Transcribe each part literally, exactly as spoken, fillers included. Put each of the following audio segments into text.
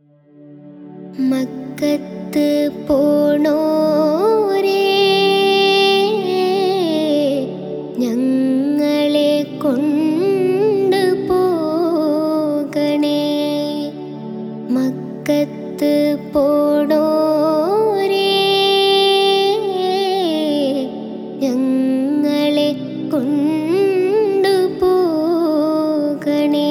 മക്കത്ത് പോണോരേ, ഞങ്ങളെ കൊണ്ട് പോകണേ. മക്കത്ത് പോണോരേ, ഞങ്ങളെ കൊണ്ട് പോകണേ.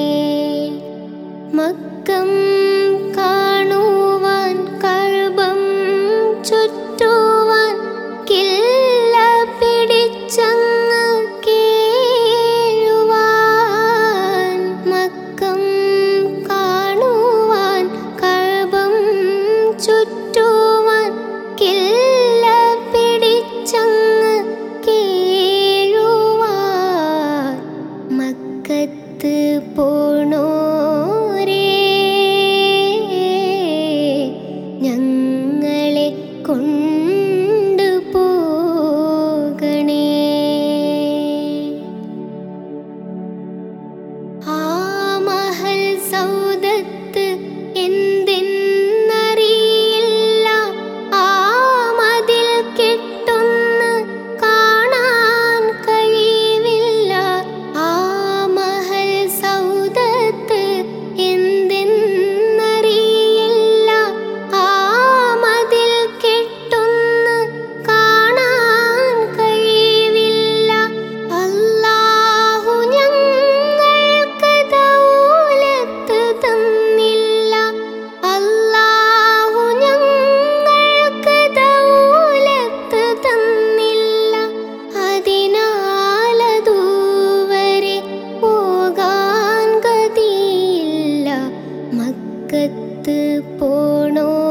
മക്കം കാണുവാൻ, കഅബം ചുറ്റുവാൻ, കില്ല പിടിച്ചങ്ങ് കേഴുവാൻ. മക്കം കാണുവാൻ, കഅബം ചുറ്റുവാൻ, കില്ല പിടിച്ചങ്ങ് കേഴുവാൻ. മക്കത്ത് പോണോരേ, ഞങ്ങളെ കൊണ്ട് പോകണേ. ആ മഹൽ സൗദത്ത് എന്തെന്നറിയില്ല, ആ മതിൽ കെട്ടൊന്ന് കാണാൻ കഴിവില്ല. ആ മഹൽ സൗദത്ത് എന്തെന്നറിയില്ല, ആ മതിൽ കെട്ടൊന്ന് കാണാൻ കഴിവില്ല. അല്ലാഹു ഞങ്ങൾക്ക് ദൗലത്ത് തന്നില്ല, അല്ലാഹു ഞങ്ങൾക്ക് ദൗലത്ത് തന്നില്ല. അതിനാലതുവരെ പോകാൻ ഗതിയില്ല. മക്കത്ത് പോണോ